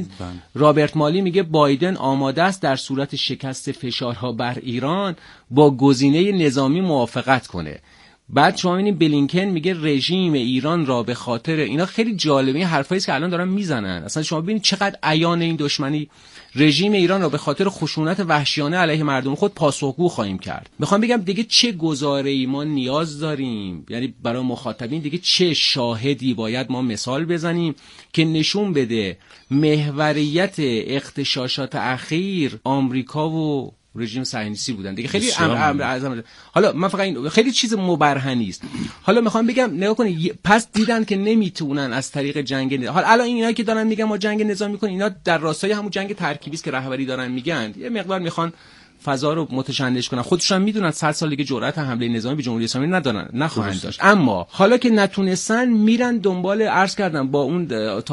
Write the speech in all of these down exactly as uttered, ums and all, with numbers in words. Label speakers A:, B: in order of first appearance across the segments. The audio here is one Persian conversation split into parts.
A: رابرت مالی میگه بایدن آماده است در صورت شکست فشارها بر ایران با گزینه نظامی موافقت کنه. بعد شما می‌بینید بلینکن میگه رژیم ایران را به خاطر اینا. خیلی جالبه این حرفایی است که الان دارن میزنن. اصلا شما ببینید چقدر عیان این دشمنی. رژیم ایران را به خاطر خشونت وحشیانه علیه مردم خود پاسخگو خواهیم کرد. میخوام بگم دیگه چه گزاره‌ای ما نیاز داریم، یعنی برای مخاطبین دیگه چه شاهدی باید ما مثال بزنیم که نشون بده محوریت اغتشاشات اخیر آمریکا و رژیم صهیونیستی بودن دیگه. خیلی امر امر اعظم. حالا من فقط این خیلی چیز مبرهنی است. حالا میخوام بگم نگاه کنید، پس دیدن که نمیتونن از طریق جنگ نظامی. حالا الان اینایی که دارن میگن ما جنگ نظامی میکنیم، اینا در راستای همون جنگ ترکیبی است که رهبری دارن میگن. یه مقدار میخوان فضا رو متشنج کنن. خودشون هم میدونن صد سال دیگه جرأت حمله نظامی به جمهوری اسلامی ندارن، نخواهند داشت. اما حالا که نتونستن میرن دنبال، عرض کردم با اون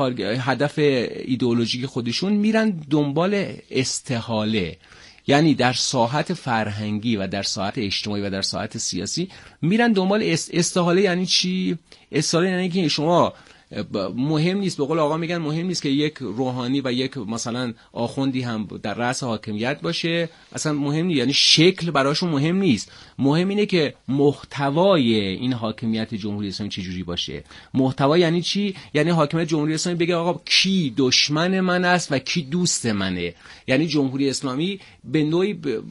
A: هدف ایدئولوژیک خودشون میرن دنبال استحاله. یعنی در ساحت فرهنگی و در ساحت اجتماعی و در ساحت سیاسی میرن دنبال استحاله. یعنی چی؟ استحاله یعنی که شما مهم نیست، به قول آقا میگن مهم نیست که یک روحانی و یک مثلا آخوندی هم در رأس حاکمیت باشه، اصلا مهم نیست، یعنی شکل براشون مهم نیست. مهم اینه که محتوای این حاکمیت جمهوری اسلامی چجوری باشه. محتوا یعنی چی؟ یعنی حاکمیت جمهوری اسلامی بگه آقا کی دشمن من است و کی دوست منه. یعنی جمهوری اسلامی به نوعی ب... ب...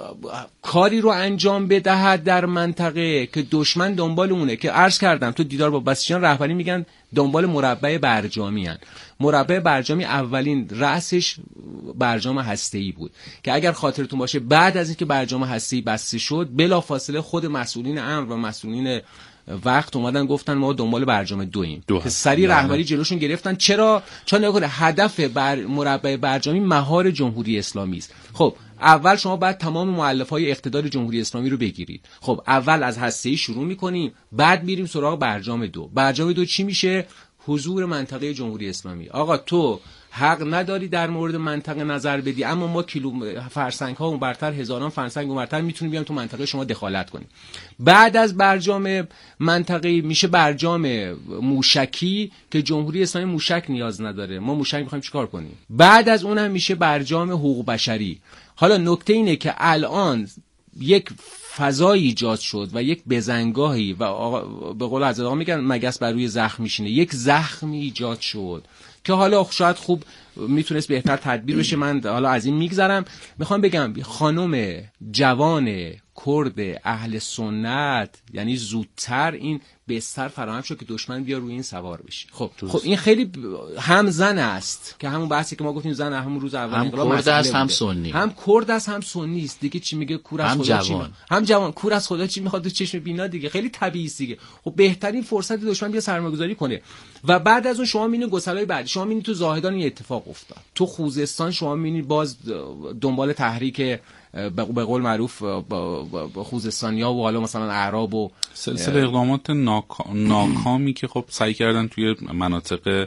A: کاری رو انجام بدهد در منطقه که دشمن دنبال اونه، که عرض کردم تو دیدار با بسیجان رهبری میگن دنبال مربع برجامی هن. مربع برجامی اولین رأسش برجام هسته‌ای بود که اگر خاطرتون باشه بعد از اینکه برجام هسته‌ای بسته شد بلافاصله خود مسئولین امر و مسئولین وقت اومدن گفتن ما دنبال برجام دویم دو که سریع رهبری جلوشون گرفتن. چرا؟ چون نگاه هدف بر مربع برجامی مهار جمهوری اسلامی است. خب اول شما باید تمام مؤلفه‌های اقتدار جمهوری اسلامی رو بگیرید. خب اول از هسته‌ای شروع می‌کنیم، بعد میریم سراغ برجام دو. برجام دو چی میشه؟ حضور منطقه جمهوری اسلامی. آقا تو حق نداری در مورد منطقه نظر بدی، اما ما کیلو فرسنگ ها اون برتر هزاران فرسنگ اون برتر میتونیم بیام تو منطقه شما دخالت کنیم. بعد از برجام منطقه‌ای میشه برجام موشکی که جمهوری اسلامی موشک نیاز نداره، ما موشک میخوایم چیکار کنیم. بعد از اونم میشه برجام حقوق بشری. حالا نکته اینه که الان یک فضایی ایجاد شد و یک بزنگاهی و آقا به قول حضرت آقا میگن مگس بر روی زخم میشینه، یک زخمی ایجاد شد که حالا شاید خوب میتونست بهتر تدبیر بشه. من حالا از این میگذرم. میخوام بگم خانم جوان کرد اهل سنت یعنی زودتر این بستر فراهم شد که دشمن بیا روی این سوار بشه. خب خب این خیلی هم زن است که همون بحثی که ما گفتیم زن همون روز اول
B: انقلاب کرد است هم سنی،
A: هم کرد است هم سنی است دیگه. چی میگه کور از خدا چی میخواد، هم جوان کور از خدا چی میخواد، تو چشم بینا دیگه. خیلی طبیعی است دیگه. خب بهترین فرصت دشمن بیا سرمایه‌گذاری کنه و بعد از اون شما میبینید گسلای بعد شما میبینید تو زاهدان این اتفاق افتاد، تو خوزستان شما میبینید باز دنبال تحریک به قول معروف خوزستانیا و حالا مثلا اعراب و
C: سلسله اقدامات ناکا... ناکامی که خب سعی کردن توی مناطق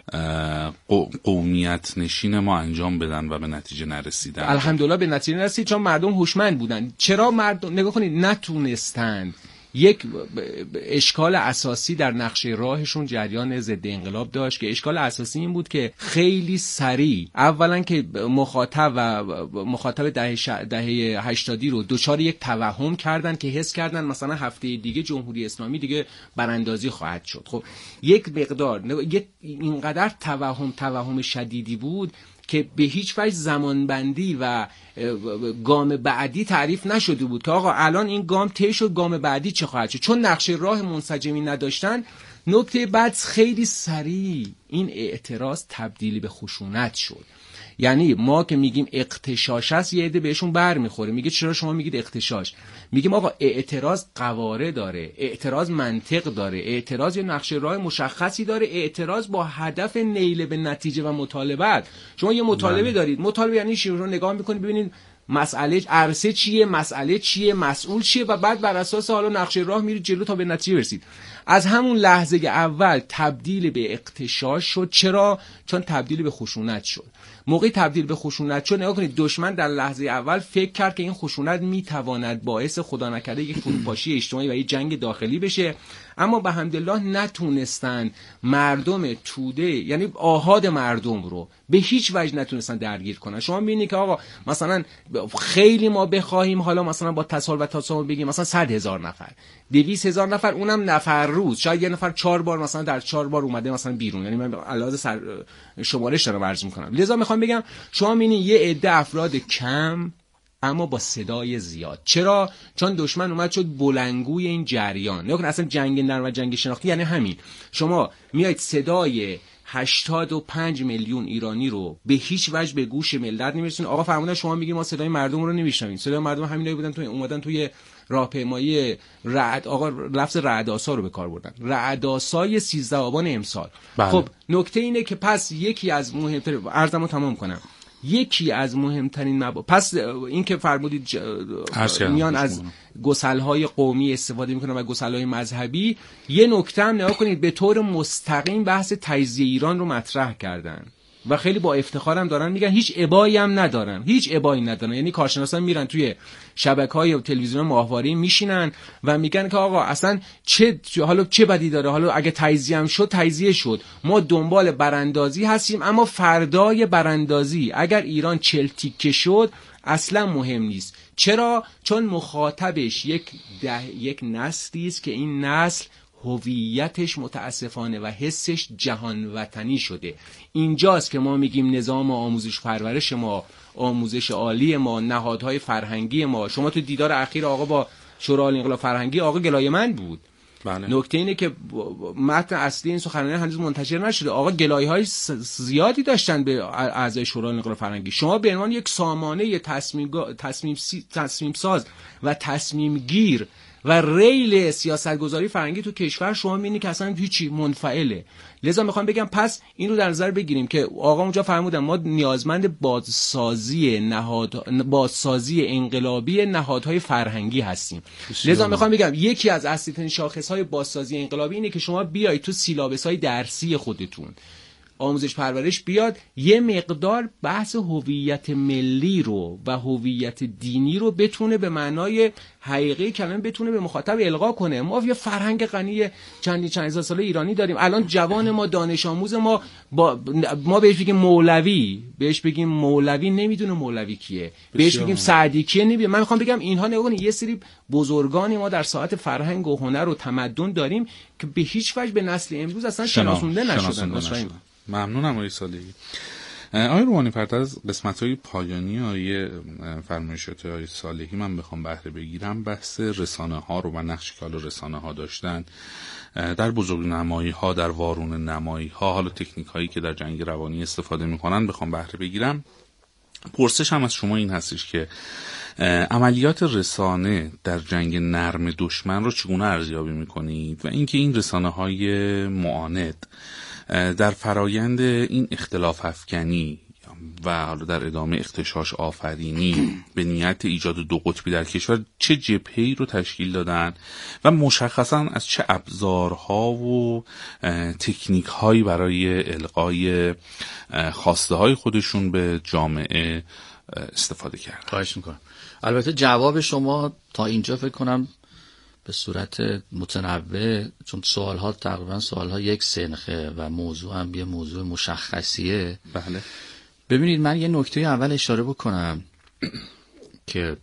C: قومیت نشین ما انجام بدن و به نتیجه نرسیدن.
A: الحمدلله به نتیجه نرسید چون مردم هوشمند بودن. چرا مردم نگاه کنید نتونستن یک اشکال اساسی در نقشه راهشون جریان ضد انقلاب داشت که اشکال اساسی این بود که خیلی سریع اولا که مخاطب و مخاطب دهه ش... دهه هشتادی رو دوچار یک توهم کردن که حس کردن مثلا هفته دیگه جمهوری اسلامی دیگه براندازی خواهد شد. خب یک مقدار یک اینقدر توهم توهم شدیدی بود که به هیچ وجه زمانبندی و گام بعدی تعریف نشده بود که آقا الان این گام طی شد، گام بعدی چه خواهد شد. چون نقشه راه منسجمی نداشتن، نکته بعد خیلی سریع این اعتراض تبدیل به خشونت شد. یعنی ما که میگیم اغتشاش است یه عده بهشون بر میخوره، میگه چرا شما میگید اغتشاش؟ میگیم آقا اعتراض قواره داره، اعتراض منطق داره، اعتراض یه نقشه راه مشخصی داره، اعتراض با هدف نیل به نتیجه و مطالبت. شما یه مطالبه دارید، مطالبه یعنی چی؟ رو نگاه میکنید ببینید مسئله عرصه چیه، مسئله چیه، مسئول چیه و بعد بر اساس حالا نقشه راه میرید جلو تا به نتیجه برسید. از همون لحظه اول تبدیل به اغتشاش شد. چرا؟ چون تبدیل به خشونت شد. موقعی تبدیل به خشونت شد، نگاه کنید دشمن در لحظه اول فکر کرد که این خشونت میتواند باعث خدا نکرده یک فروپاشی اجتماعی و یک جنگ داخلی بشه، اما به حمدالله نتونستن مردم توده، یعنی آحاد مردم رو به هیچ وجه نتونستن درگیر کنن. شما میبینید که آقا مثلا خیلی ما بخواهیم حالا مثلا با تساهل و تساهل بگیم مثلا صد هزار نفر، دویست هزار نفر، اونم نفر روز، شاید یه نفر چهار بار مثلا در چهار بار اومده مثلا بیرون، یعنی من علاوه سر شمارش دارم عرض میکنم. لذا میخوام بگم شما میبینید یه عده افراد کم اما با صدای زیاد. چرا؟ چون دشمن اومد شد بلنگوی این جریان. نگاه کن اصلا جنگ نرم و جنگ شناختی یعنی همین. شما میایید صدای هشتاد و پنج میلیون ایرانی رو به هیچ وجه به گوش ملت نمیرسونید. آقا فرمودن شما میگی ما صدای مردم رو نمیشنویم. صدای مردم همینایی بودن تو اومدن توی راهپیمایی رعد، آقا لفظ رعدآسا رو به کار بردن، رعدآسای سیزده آبان امسال. بله. خب نکته اینه که پس یکی از مهمترین، عرضمو تمام کنم، یکی از مهمترین مب... پس این که فرمودید ج... میان از گسل‌های قومی استفاده میکنن و گسل‌های مذهبی، یه نکته هم نگاه کنید به طور مستقیم بحث تجزیه ایران رو مطرح کردن و خیلی با افتخارم دارن میگن، هیچ ابایی هم ندارن، هیچ ابایی ندارن. یعنی کارشناسان میرن توی شبکه‌های تلویزیون ماهواره‌ای میشینن و میگن که آقا اصلا چه حالا چه بدی داره، حالا اگه تجزیه هم شد تجزیه شد، ما دنبال براندازی هستیم، اما فردای براندازی اگر ایران چل تیکه شد اصلا مهم نیست. چرا؟ چون مخاطبش یک ده، یک نسلی است که این نسل هویتش متاسفانه و حسش جهان وطنی شده. اینجاست که ما میگیم نظام آموزش پرورش ما، آموزش عالی ما، نهادهای فرهنگی ما. شما تو دیدار اخیر آقا با شورای انقلاب فرهنگی آقا گلایمند بود. بله. نکته اینه که متن اصلی این سخنرانی هنوز منتشر نشده. آقا گلایه‌های زیادی داشتن به اعضای شورای انقلاب فرهنگی. شما به عنوان یک سامانه تصمیم تصمیم تصمیم ساز و تصمیم گیر و ریل سیاستگذاری فرهنگی تو کشور شما می‌بینید که اصلا هیچی منفعله. لذا میخوام بگم پس این رو در نظر بگیریم که آقا اونجا فرمودن ما نیازمند بازسازی نهاد بازسازی انقلابی نهادهای فرهنگی هستیم. لذا میخوام بگم یکی از اصلی ترین شاخص‌های بازسازی انقلابی اینه که شما بیایید تو سیلابس‌های درسی خودتون آموزش پرورش بیاد یه مقدار بحث هویت ملی رو و هویت دینی رو بتونه به معنای حقیقی کلمه بتونه به مخاطب القا کنه. ما یه فرهنگ غنی چندین چند هزار ساله ایرانی داریم. الان جوان ما، دانش آموز ما با ما بهش بگیم مولوی، بهش بگیم مولوی نمیدونه مولوی کیه، بهش بگیم سعدی کیه نمیدونه. من میخوام بگم اینها نگاه یه سری بزرگانی ما در ساحت فرهنگ و هنر و تمدن داریم که به هیچ وجه به نسل امروز اصلا شناسونده نشدن.
C: ممنونم آقای صالحی. آقای روحانی فرد از قسمت‌های پایانی آقای فرمایشات آقای صالحی من بخوام بهره بگیرم، بحث رسانه‌ها رو و نقشی که حالا رسانه‌ها داشتن در بزرگنمایی‌ها، در وارون نمایی‌ها، حالا تکنیک‌هایی که در جنگ روانی استفاده می‌کنن بخوام بهره بگیرم. پرسش هم از شما این هستش که عملیات رسانه در جنگ نرم دشمن رو چگونه ارزیابی می‌کنید و اینکه این رسانه‌های معاند در فرایند این اختلاف افکنی و حالا در ادامه اغتشاش آفرینی به نیت ایجاد دو قطبی در کشور چه جبهه‌ای رو تشکیل دادن و مشخصاً از چه ابزارها و تکنیک‌هایی برای القای خواسته‌های خودشون به جامعه استفاده کردن؟
B: خواهش میکنم. البته جواب شما تا اینجا فکر کنم به صورت متنوع، چون سوال‌ها تقریبا سوال‌ها یک سنخه و موضوع هم یه موضوع مشخصیه.
C: بله.
B: ببینید من یه نکته اول اشاره بکنم که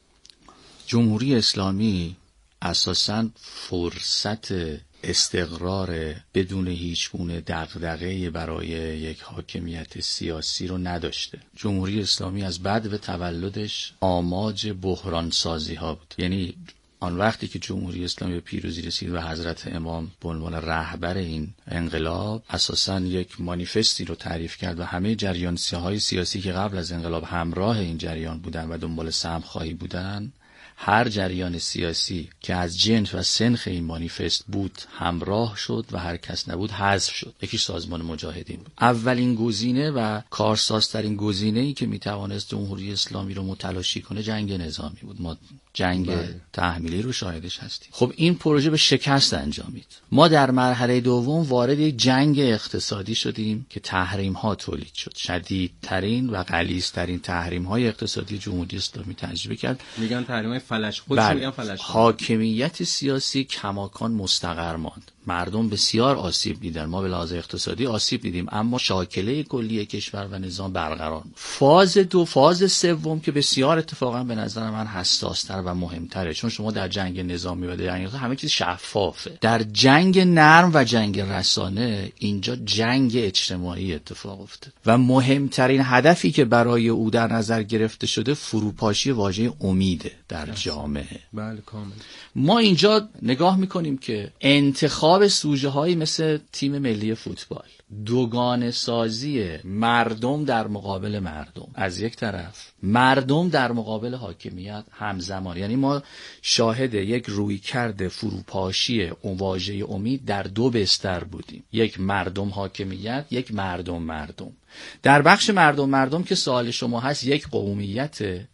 B: جمهوری اسلامی اساساً فرصت استقرار بدون هیچ گونه دغدغه‌ای برای یک حاکمیت سیاسی رو نداشته. جمهوری اسلامی از بعد به تولدش آماج بحران سازی ها بود. یعنی آن وقتی که جمهوری اسلامی به پیروزی رسید و حضرت امام به عنوان رهبر این انقلاب اساساً یک مانیفستی رو تعریف کرد و همه جریان‌های سیاسی که قبل از انقلاب همراه این جریان بودن و دنبال سهم خواهی بودن هر جریان سیاسی که از جنس و سنخ این مانیفست بود همراه شد و هر کس نبود حذف شد. یکیش سازمان مجاهدین بود. اولین گزینه و کارسازترین گزینه‌ای که میتوانست جمهوری اسلامی رو متلاشی کنه جنگ نظامی بود. ما جنگ بله. تحمیلی رو شاهدش هستیم. خب این پروژه به شکست انجامید. ما در مرحله دوم وارد یک جنگ اقتصادی شدیم که تحریم ها تولید شد. شدیدترین و غلیظترین تحریم های اقتصادی جمهوری اسلامی تجربه کرد.
A: میگن تحریم های فلش، خودشون میگن فلش.
B: حاکمیت سیاسی کماکان مستقر ماند. مردم بسیار آسیب دیدن. ما به لحاظ اقتصادی آسیب دیدیم، اما شاکله کلی کشور و نظام برقرار بود. فاز دو، فاز سوم که بسیار اتفاقا به نظر من حساس‌تر و مهمتره، چون شما در جنگ نظامی و جنگ همه چیز شفافه. در جنگ نرم و جنگ رسانه اینجا جنگ اجتماعی اتفاق افتاد و مهمترین هدفی که برای او در نظر گرفته شده فروپاشی واژه امیده در جامعه.
A: بله کامل.
B: ما اینجا نگاه میکنیم که انتخاب سوژه هایی مثل تیم ملی فوتبال، دوگانه سازی مردم در مقابل مردم از یک طرف، مردم در مقابل حاکمیت همزمان، یعنی ما شاهد یک رویکرد فروپاشی واژه امید در دو بستر بودیم، یک مردم حاکمیت، یک مردم مردم. در بخش مردم مردم که سوال شما هست، یک قومیت،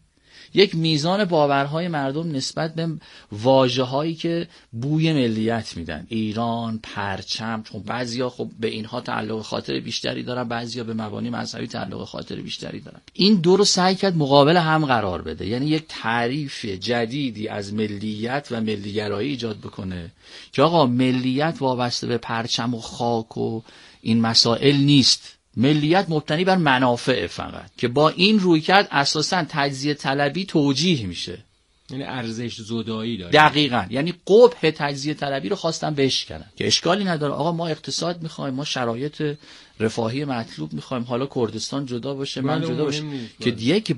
B: یک میزان باورهای مردم نسبت به واژه‌هایی که بوی ملیت میدن، ایران، پرچم، چون بعضیا خب به اینها تعلق خاطر بیشتری دارن، بعضیا به مبانی مذهبی تعلق خاطر بیشتری دارن. این دو رو سعی کرد مقابل هم قرار بده، یعنی یک تعریف جدیدی از ملیت و ملیگرایی ایجاد بکنه که آقا ملیت وابسته به پرچم و خاک و این مسائل نیست، ملیت مبتنی بر منافع فقط، که با این رویکرد اساساً تجزیه طلبی توجیه میشه،
A: یعنی ارزش زدایی داره.
B: دقیقاً، یعنی قبح تجزیه طلبی رو خواستن بشکنن که اشکالی نداره، آقا ما اقتصاد میخوایم، ما شرایط رفاهی مطلوب میخوایم، حالا کردستان جدا باشه، من جدا باشه، که یک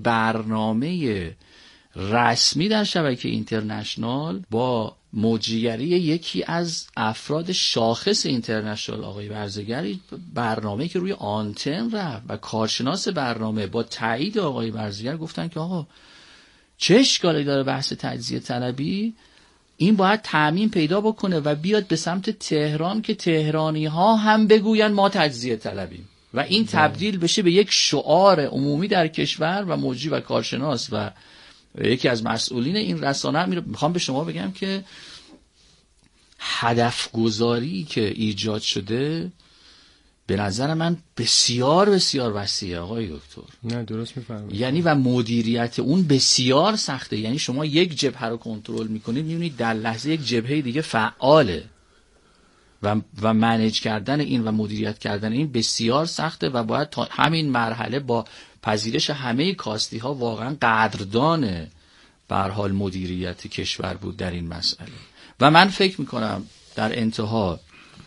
B: برنامه رسمی در شبکه اینترنشنال با موجیگری یکی از افراد شاخص اینترنشنال آقای برزگری، برنامه که روی آنتن رفت و کارشناس برنامه با تایید آقای برزگر گفتن که آقا چه اشکالی داره بحث تجزیه طلبی، این باید تأمین پیدا بکنه و بیاد به سمت تهران که تهرانی ها هم بگوین ما تجزیه طلبیم و این تبدیل بشه به یک شعار عمومی در کشور. و موجی و کارشناس و یکی از مسئولین این رسانه هم میخوام به شما بگم که هدف گذاری که ایجاد شده به نظر من بسیار بسیار وسیعه آقای دکتر.
A: نه درست میفرمایید.
B: یعنی و مدیریت اون بسیار سخته، یعنی شما یک جبهه رو کنترل میکنید میبینید در لحظه یک جبهه دیگه فعاله و و منیج کردن این و مدیریت کردن این بسیار سخته و باید تا همین مرحله با پذیرش همه کاستی ها واقعا قدردان به هر حال مدیریت کشور بود در این مسئله. و من فکر میکنم در انتها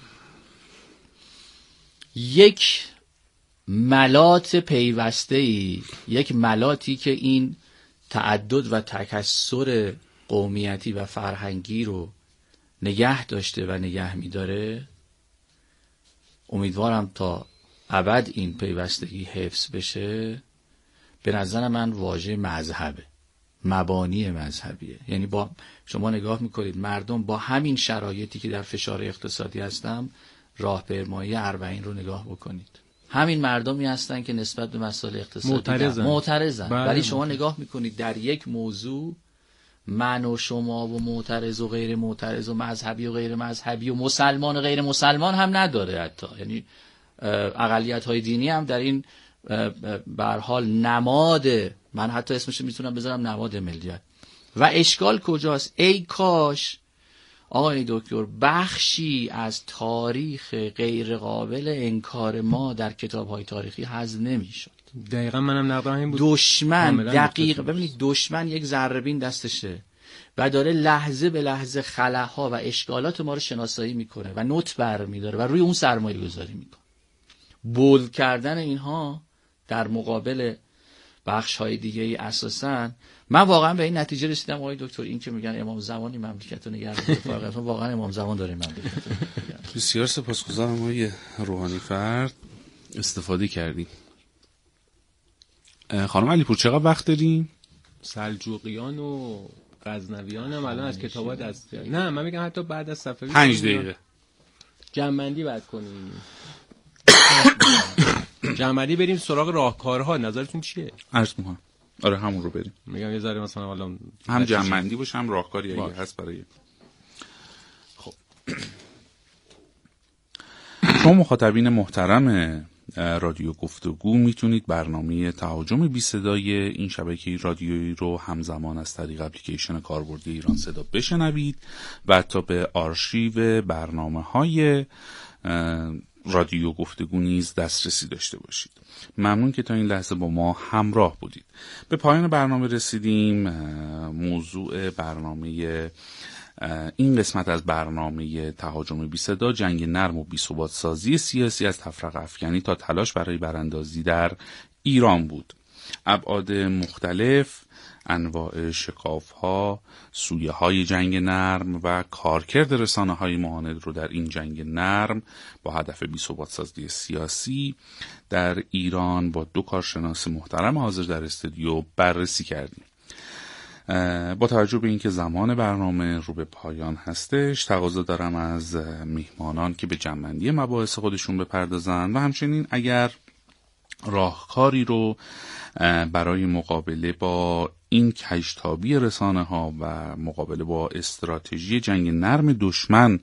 B: یک ملات پیوسته‌ای، یک ملاتی که این تعدد و تکثر قومیتی و فرهنگی رو نگه داشته و نگه میداره، امیدوارم تا ابد این پیوستگی حفظ بشه، به نظر من واژه مذهبه، مبانی مذهبیه. یعنی با شما نگاه میکنید مردم با همین شرایطی که در فشار اقتصادی هستن، راهپیمایی اربعین رو نگاه بکنید، همین مردمی هستن که نسبت به مسائل اقتصادی معترضن, معترضن.
A: بله
B: ولی شما نگاه میکنید در یک موضوع من و شما و معترض و غیر معترض و مذهبی و غیر مذهبی و مسلمان و غیر مسلمان هم نداره، حتی یعنی اقلیت های دینی هم در این به هر حال نماد، من حتی اسمش میتونم بذارم نماد ملیت. و اشکال کجاست؟ ای کاش آقای دکتر بخشی از تاریخ غیر قابل انکار ما در کتاب‌های تاریخی حذف نمی‌شد.
A: دقیقاً منم نقدم این بود.
B: دشمن دقیق ببینید دشمن یک ذره‌بین دستشه و داره لحظه به لحظه خلاها و اشکالات ما رو شناسایی میکنه و نوت برمی‌داره و روی اون سرمایه گذاری میکنه. بولد کردن اینها در مقابل بخش‌های دیگه ای اساساً، من واقعا به این نتیجه رسیدم آقای دکتر، این که میگن امام زمانی مملکت رو نگه داره، واقعا امام زمان داره مملکت رو.
C: بسیار سپاسگزارم آقای روحانی فرد، استفاده کردیم. خانم علیپور چقدر وقت داریم؟
A: سلجوقیان و غزنویان هم الان از کتابات از نه من میگم حتی بعد از صفوی
C: پنج دقیقه
A: جمع‌بندی بعد کنیم. جمع‌بندی بریم سراغ راهکارها. نظرتون چیه؟
C: عرض می‌کنم آره همون رو بریم.
A: میگم یه ذره مثلا حالا
C: هم جمع‌بندی باشه هم راهکاری اگه هست برای خب شما مخاطبین محترم رادیو گفتگو میتونید برنامه تهاجم بی صدای این شبکه رادیویی رو همزمان از طریق اپلیکیشن کاربردی ایران صدا بشنوید و حتی به آرشیو برنامه‌های رادیو گفتگو نیز دسترسی داشته باشید. ممنون که تا این لحظه با ما همراه بودید. به پایان برنامه رسیدیم. موضوع برنامه این قسمت از برنامه تهاجم بی صدا جنگ نرم و بی ثبات سازی سیاسی از تفرقه افکنی تا تلاش برای براندازی در ایران بود. ابعاد مختلف، انواع شکاف‌ها، سویه‌های جنگ نرم و کارکرد رسانه‌های معاند رو در این جنگ نرم با هدف بی ثبات سازی سیاسی در ایران با دو کارشناس محترم حاضر در استودیو بررسی کردیم. با توجه به اینکه زمان برنامه رو به پایان هستش، تقاضا دارم از میهمانان که به جمع‌بندی مباحث خودشون بپردازن و همچنین اگر راهکاری رو برای مقابله با این کجتابی رسانه ها و مقابله با استراتژی جنگ نرم دشمن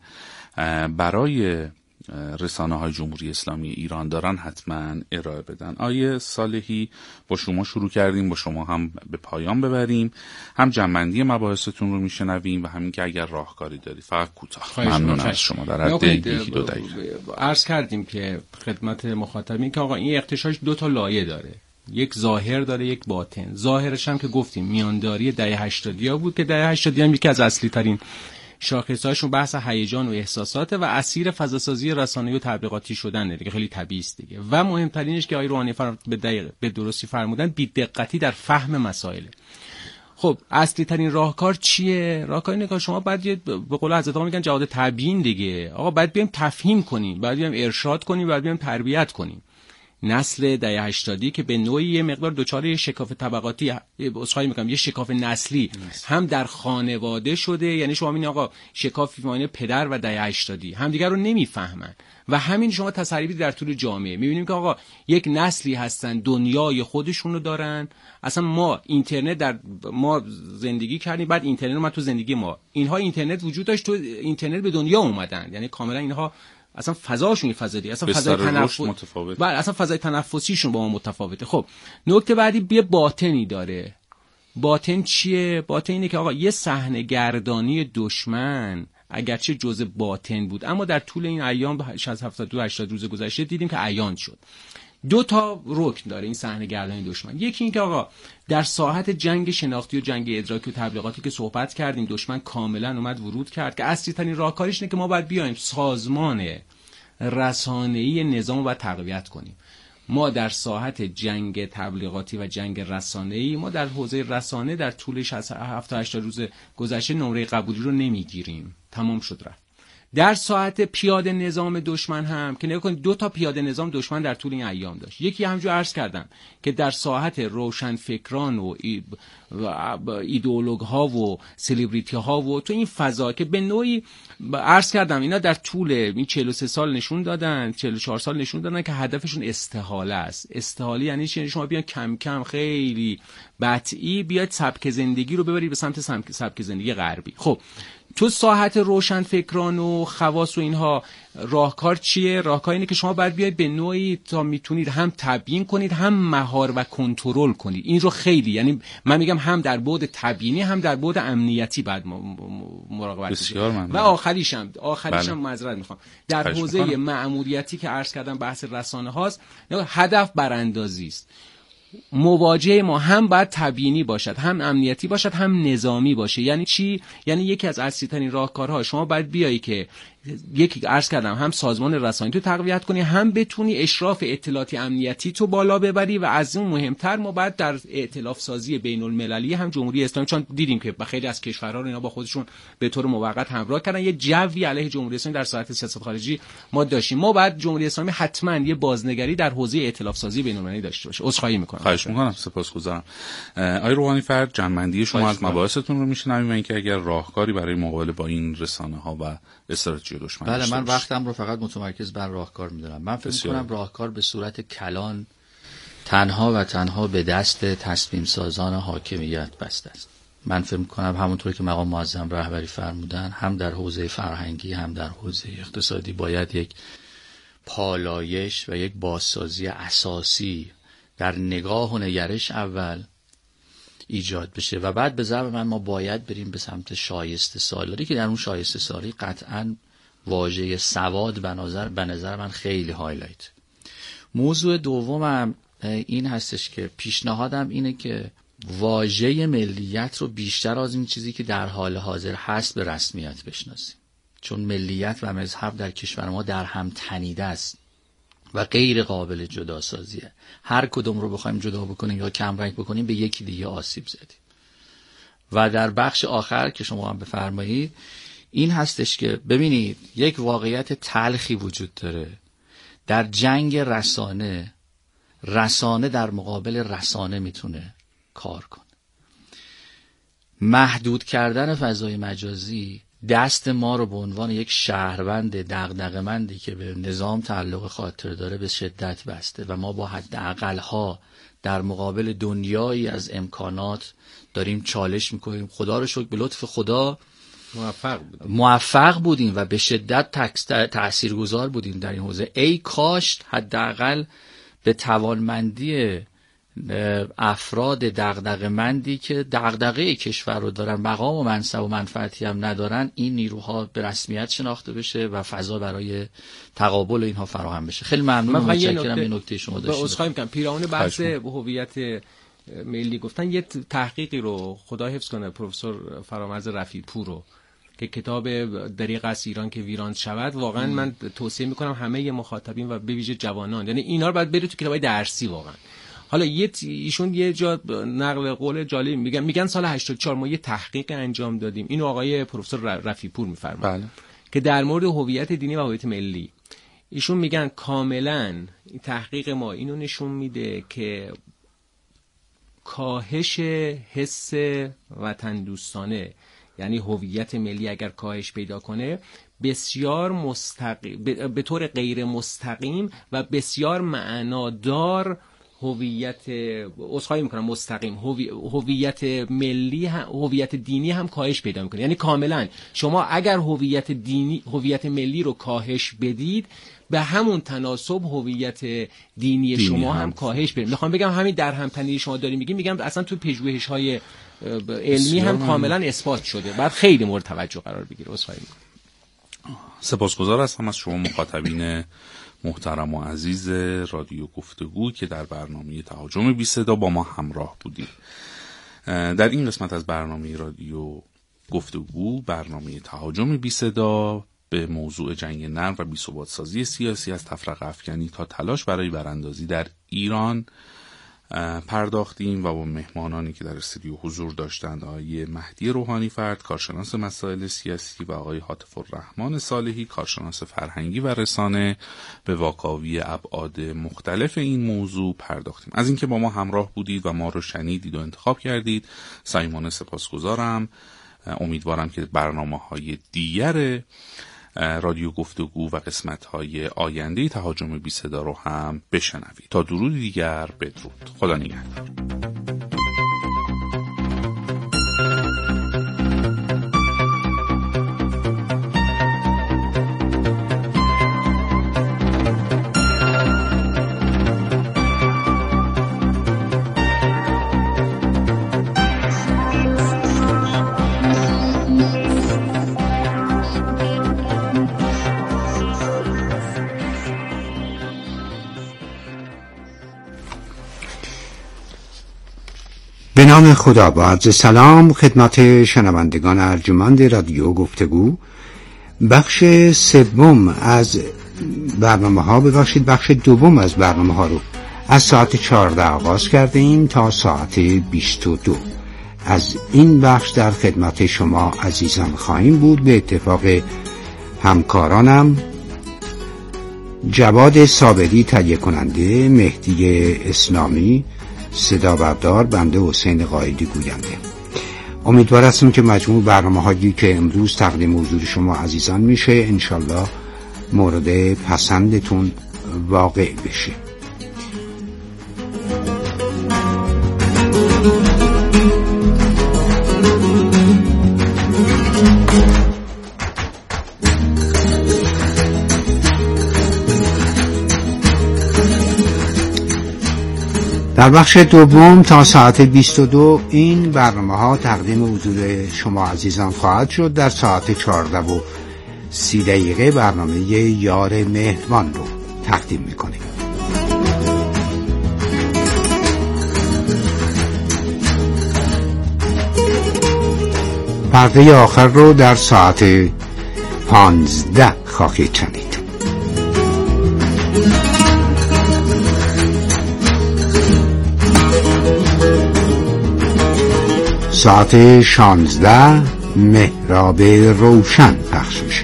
C: برای رسانه های جمهوری اسلامی ایران دارن حتما ارائه بدن. آیه صالحی با شما شروع کردیم، با شما هم به پایان ببریم، هم جمع‌بندی مباحثتون رو میشنویم و همین که اگر راهکاری دارید فقط کوتاه. ممنون از شما. در حد یکی دو دقیقه
A: عرض کردیم که خدمت مخاطبین که آقا این اغتشاش دو تا لایه داره، یک ظاهر داره یک باطن. ظاهرش هم که گفتیم میانداری دهه هشتادی ها بود که دهه هشتادی هم یکی از اصلی ترین شاخصهاشون بحث هیجان و احساسات و اسیر فضاسازی رسانه‌ای و تبلیغاتی شدن دیگه، خیلی طبیعی است دیگه. و مهمترینش که آقای روحانی فرم به دقیق به درستی فرمودن، بی‌دقتی در فهم مسائل. خب اصلی ترین راهکار چیه؟ راهکار اینه که شما بعد به قول حضرت آقا میگن جهاد تبیین دیگه. آقا بعد بیایم تفهیم کنیم، بعد بیایم ارشاد کنیم، بعد بیایم تربیت کنیم. نسل دهه هشتادی که به نوعی یه مقدار دچار یه شکاف طبقاتی، عذرخواهی میکنم، یه شکاف نسلی هم در خانواده شده. یعنی شما میبینید آقا شکافی بین پدر و دهه هشتادی همدیگر رو نمیفهمن و همین شما تصریبی در طول جامعه میبینیم که آقا یک نسلی هستن دنیای خودشون رو دارن. اصلا ما اینترنت در ما زندگی کردیم، بعد اینترنت اومد تو زندگی ما. اینها اینترنت وجود داشت، تو اینترنت به دنیا اومدن. یعنی کاملا اینها اصلا فضاشون فضا دیگه، اصلا فضای تنفس
C: متفاوت.
A: بله اصلا فضای تنفسیشون با ما متفاوته. خب نکته بعدی یه باطنی داره. باطن چیه؟ باطن اینه که آقا یه صحنه گردانی دشمن اگرچه جزء باطن بود، اما در طول این ایام شصت هفتاد و هشتاد روز گذشته دیدیم که عیان شد. دو تا رکن داره این صحنه گردانی دشمن. یکی این که آقا در ساحت جنگ شناختی و جنگ ادراکی و تبلیغاتی که صحبت کردیم، دشمن کاملا اومد ورود کرد که اصلی ترین راهکارش اینه که ما باید بیایم سازمان رسانه‌ای نظام رو باید تقویت کنیم. ما در ساحت جنگ تبلیغاتی و جنگ رسانه‌ای، ما در حوزه رسانه در طول شصت هفتاد و هشتاد روز گذشته نمره قبولی رو نمیگیریم. تمام شد رفت. در ساعت پیاده نظام دشمن هم که نگاه کنید دو تا پیاده نظام دشمن در طول این ایام داشت. یکی همونجور عرض کردم که در ساحت روشن فکران و ایدئولوگ ها و سلبریتی ها و تو این فضا که به نوعی عرض کردم اینا در طول این چهل و سه سال نشون دادن، چهل و چهار سال نشون دادن که هدفشون استحاله است. استحاله یعنی چی؟ شما بیان کم کم خیلی بطئی بیاید سبک زندگی رو ببرید به سمت سبک زندگی غربی. خب تو ساحت روشن فکران و خواص و اینها راهکار چیه؟ راهکار اینه که شما باید بیاید به نوعی تا میتونید هم تبیین کنید هم مهار و کنترل کنید. این رو خیلی، یعنی من میگم هم در بعد تبیینی هم در بعد امنیتی بعد مراقبت کنید. و آخریشم آخریشم معذرت میخوام در حوزه مأموریتی که عرض کردم بحث رسانه هاست، هدف براندازی است. مواجهه ما هم باید تبیینی باشد، هم امنیتی باشد، هم نظامی باشه. یعنی چی؟ یعنی یکی از اصلی ترین راهکارها شما باید بیایی که یکی عرض کردم هم سازمان رسانه‌ای تو تقویت کنی، هم بتونی اشراف اطلاعاتی امنیتی تو بالا ببری و از اون مهمتر ما بعد در ائتلاف سازی بین المللی هم جمهوری اسلامی، چون دیدیم که خیلی از کشورها رو اینا با خودشون به طور موقت همراه کردن، یه جوی علیه جمهوری اسلامی در ساحت سیاست خارجی ما داشتیم. ما بعد جمهوری اسلامی حتما یه بازنگری در حوزه ائتلاف سازی بین المللی داشته باشه. عذرخواهی می‌کنم.
C: خواهش می‌کنم. سپاسگزارم. آقای روحانی فرد، جنبندی شما از مباحثتون رو میشنویم، اینکه اگر راهکاری برای مقابله با این رسانه‌ها و استراتژی دشمن.
B: بله، من وقتم رو فقط متمرکز بر راهکار می‌دونم. من فکر می‌کنم راهکار به صورت کلان تنها و تنها به دست تصمیم سازان حاکمیت بسته است. من فکر می‌کنم همونطور که مقام معظم رهبری فرمودن، هم در حوزه فرهنگی هم در حوزه اقتصادی باید یک پالایش و یک بازسازی اساسی در نگاه و نگرش اول ایجاد بشه و بعد به ضرب من ما باید بریم به سمت شایسته سالاری که در اون شایسته سالاری قطعاً واژه سواد به نظر به نظر من خیلی هایلایت. موضوع دومم این هستش که پیشنهادم اینه که واژه ملیت رو بیشتر از این چیزی که در حال حاضر هست به رسمیت بشناسیم، چون ملیت و مذهب در کشور ما در هم تنیده است و غیر قابل جدا سازیه. هر کدوم رو بخوایم جدا بکنیم یا کم رنگ بکنیم به یکی دیگه آسیب زدیم. و در بخش آخر که شما هم بفرمایید این هستش که ببینید یک واقعیت تلخی وجود داره در جنگ رسانه. رسانه در مقابل رسانه میتونه کار کنه. محدود کردن فضای مجازی دست ما رو به عنوان یک شهروند دغدغه‌مندی که به نظام تعلق خاطر داره به شدت بسته و ما با حداقل‌ها در مقابل دنیایی از امکانات داریم چالش میکنیم. خدا رو شکر به لطف خدا
A: موفق بودیم.
B: موفق بودیم و به شدت تاثیرگذار بودیم در این حوزه. ای کاش حداقل به توانمندی افراد دغدغه‌مندی که دغدغه کشور رو دارن، مقام و منصب و منفعتی هم ندارن، این نیروها به رسمیت شناخته بشه و فضا برای تقابل اینها فراهم بشه. خیلی ممنونم. متشکرم. این نکته شما داشتید.
A: عذرخواهی می‌کنم پیرامون بحث هویت ملی گفتن یه تحقیقی رو خدا حفظ کنه پروفسور فرامرز رفیع پور رو که کتاب دریغ از ایران که ویران شود، واقعا ام. من توصیه میکنم همه مخاطبین و به ویژه جوانان، یعنی اینا رو باید برید تو کتابای درسی واقعا. حالا یه ایشون یه جا نقل قول جالب میگن میگن سال هشتاد و چهار ما یه تحقیق انجام دادیم، اینو آقای پروفسور رفیع پور میفرمایند، بله. که در مورد هویت دینی و هویت ملی ایشون میگن کاملا این تحقیق ما اینو نشون میده که کاهش حس وطن دوستانه، یعنی هویت ملی اگر کاهش پیدا کنه، بسیار مستقیم به طور غیر مستقیم و بسیار معنادار هویت عذرخواهی میکنم مستقیم هویت ملی هویت دینی هم کاهش پیدا میکنه. یعنی کاملا شما اگر هویت دینی هویت ملی رو کاهش بدید، به همون تناسب هویت دینی, دینی شما هم, هم کاهش پیدا. میخوام بگم همین در همتنی شما داریم میگیم میگم اصلا تو پژوهش‌های علمی هم کاملا اثبات شده، بعد خیلی مورد توجه قرار بگیره. عذرخواهی میکنم.
C: سپاسگزار هستم از شما مخاطبین محترم و عزیز رادیو گفتگو که در برنامه تهاجم بی صدا با ما همراه بودید. در این قسمت از برنامه رادیو گفتگو، برنامه تهاجم بی صدا، به موضوع جنگ نرم و بی‌ثبات سازی سیاسی از تفرقه افکنی تا تلاش برای براندازی در ایران پرداختیم و با مهمانانی که در استودیو حضور داشتند، آقای مهدی روحانی فرد، کارشناس مسائل سیاسی، و آقای عاطف الرحمن صالحی، کارشناس فرهنگی و رسانه، به واکاوی ابعاد مختلف این موضوع پرداختیم. از اینکه با ما همراه بودید و ما رو شنیدید و انتخاب کردید صمیمانه سپاسگزارم. امیدوارم که برنامه‌های دیگر رادیو گفتگو و قسمت‌های آینده تهاجم بی صدا رو هم بشنوید. تا درود دیگر، بدرود. خدا نگهدار.
D: به نام خدا، با عرض سلام خدمت شنوندگان ارجمند رادیو گفتگو بخش سوم از برنامه ها ببخشید بخش دوم از برنامه ها رو از ساعت چهارده آغاز کرده ایم تا ساعت بیست و دو. از این بخش در خدمت شما عزیزان خواهیم بود به اتفاق همکارانم جواد صابری تهیه کننده، مهدی اسلامی صدا بردار، بنده حسین قائدی گوینده. امیدوار هستم که مجموع برنامه هایی که امروز تقدیم حضور شما عزیزان میشه انشالله مورد پسندتون واقع بشه. در بخش دوم تا ساعت بیست و دو این برنامه ها تقدیم حضور شما عزیزان خواهد شد. در ساعت چهارده و سی دقیقه برنامه یار مهربان رو تقدیم میکنیم. پرده آخر رو در ساعت پانزده خواهید شنید. ساعت شانزده محراب روشن پخش میشه.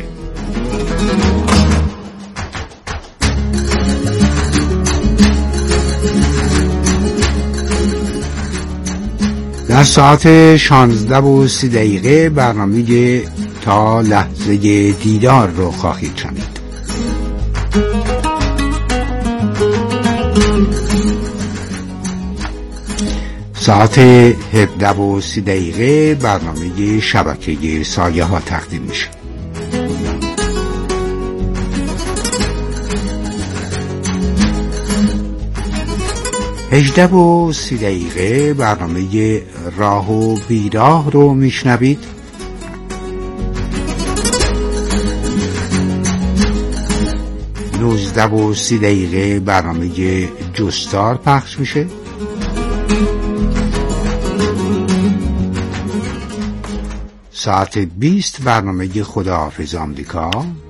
D: در ساعت شانزده و سی دقیقه برنامه تا لحظه دیدار رو خواهید شنید. ساعت هفده و سی دقیقه برنامه شبکه سایه ها تقدیم میشه. هجده و سی دقیقه برنامه راه و بیراه رو میشنوید. نوزده و سی دقیقه برنامه جستار پخش میشه. ساعت بیست برنامه خداحافظ آمریکا.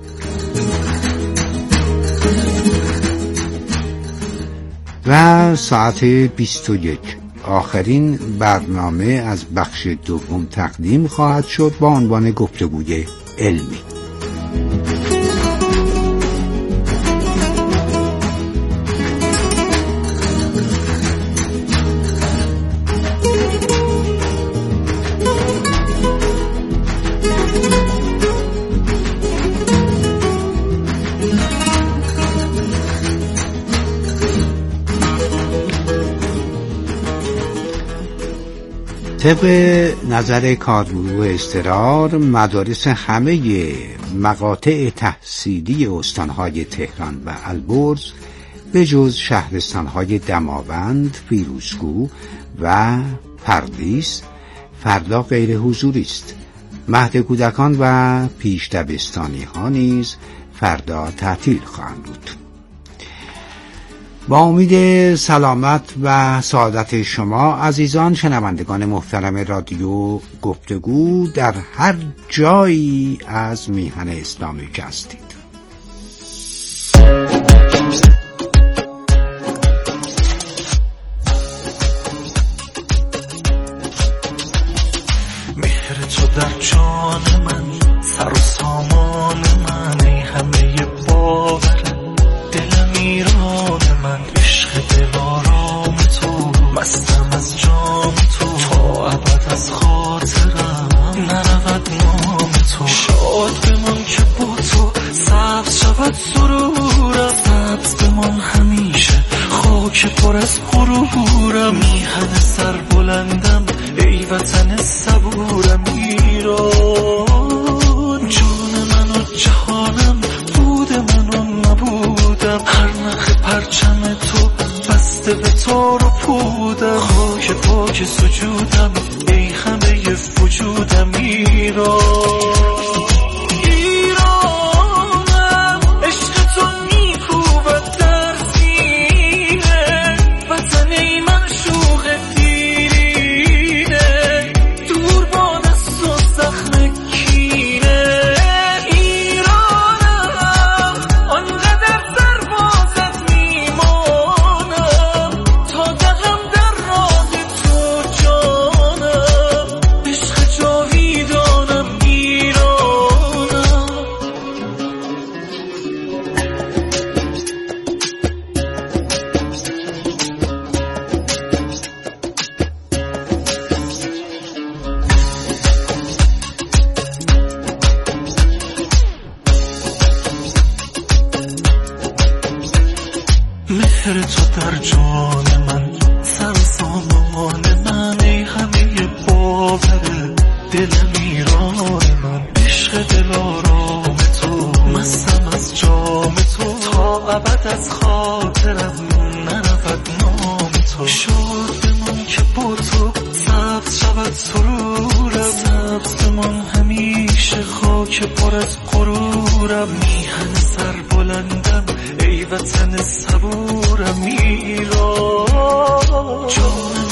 D: و ساعت بیست و یک آخرین برنامه از بخش دوم تقدیم خواهد شد با عنوان گفتگوی علمی. طبق نظر کارگروه اضطرار مدارس همه مقاطع تحصیلی استانهای تهران و البرز به جز شهرستانهای دماوند، فیروزکوه و پردیس فردا غیر حضوری است. مهد کودکان و پیش دبستانی ها نیز فردا تعطیل خواهند بود. با امید سلامت و سعادت شما عزیزان شنوندگان محترم رادیو گفتگو در هر جایی از میهن اسلامی که هستید.
E: مهر تو در جان من، سر و سامان من، ای همه باور دل میران من، عشق دل آرام تو، مستم از جام تو، تا ابد از خاطرم نرود نام تو. شاد بمان که با تو سبز شود سرورم، سبز بمان همیشه خاک پر از غرورم. میهن سر بلندم ای وطن صبورم، ایران جون من و جهانم، بود من و نبودم. هر نخ پرچم تو بسته به تار و پودم، خاک پاک سجودم ای همه وجودم. ایران دلم ایران من، عشق دلارام تو، مستم از جام تو، تا ابد از خاطرم نرود نام تو. شاد بمون که با تو سبز شود سرورم، سبز بمون همیشه خاک پر از غرورم. میهن سر بلندم ای وطن صبورم ایران، جان